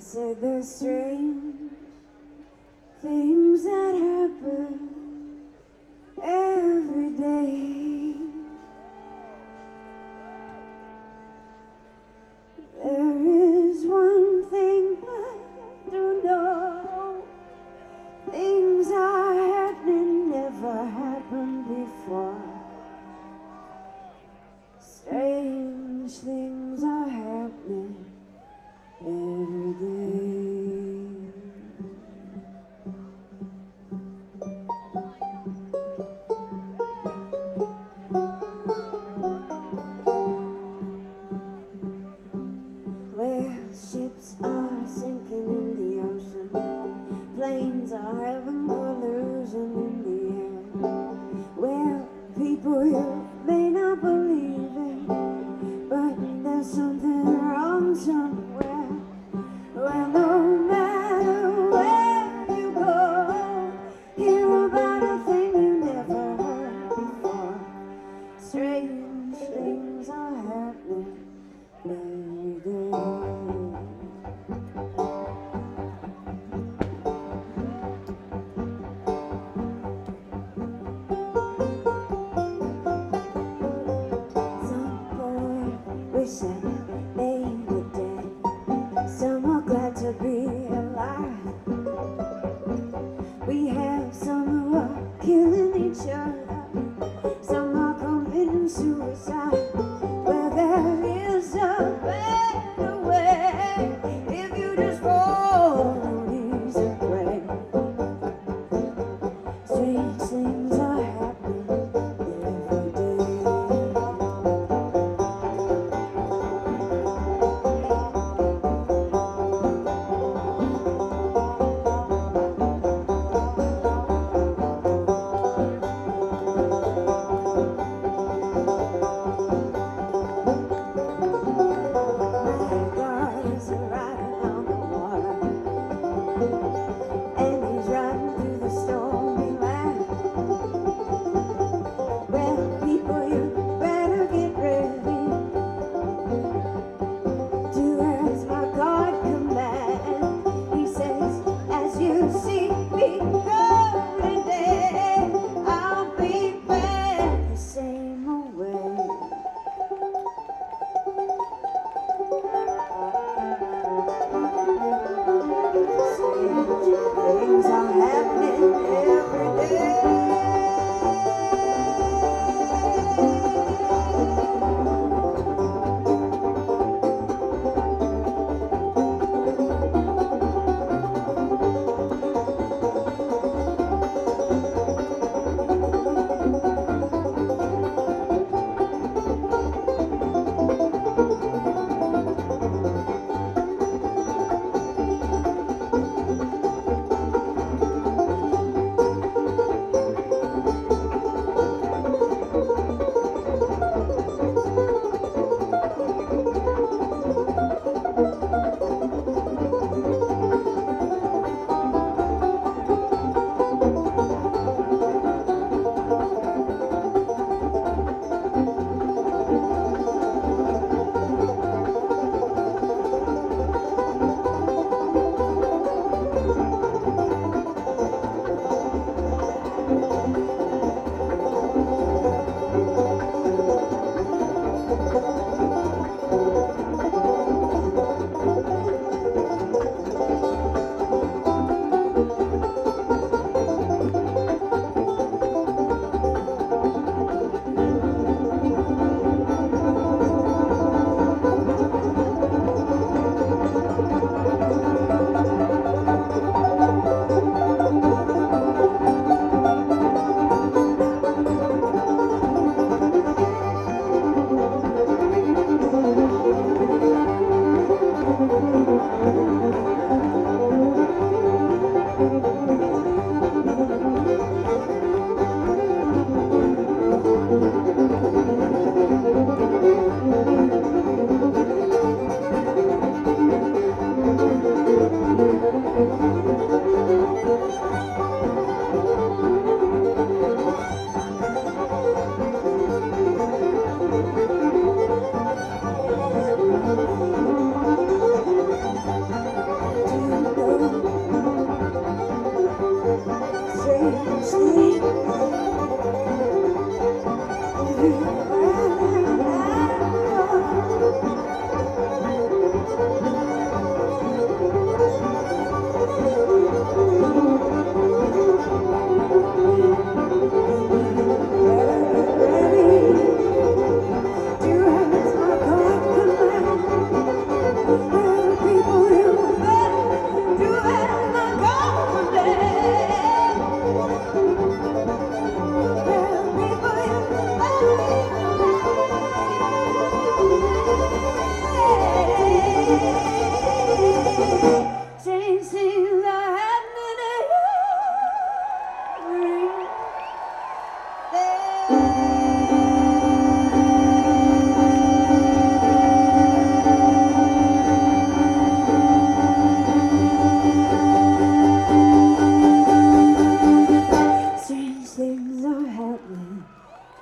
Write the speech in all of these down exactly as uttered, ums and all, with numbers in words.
said there's strange things that happen every day. There is one thing I do know. Things are happening, never happened before. Strange things are happening every day. Where ships are sinking in the ocean, planes are having collision in the air. Where people you may not believe in, but there's something wrong somewhere. Well, no matter where you go, hear about a thing you never heard before. Strange things are happening every day. Wish that they were dead. Some are glad to be alive. We have some who are killing each other. Some are committing suicide. Well, there is a better way if you just follow these and pray. Strange things are happening every day. Things are happening every day.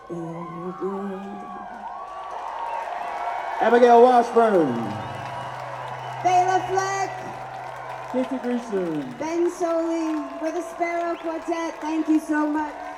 every day. Abigail Washburn. Bela Fleck, Casey Greason. Ben Soley with the Sparrow Quartet. Thank you so much.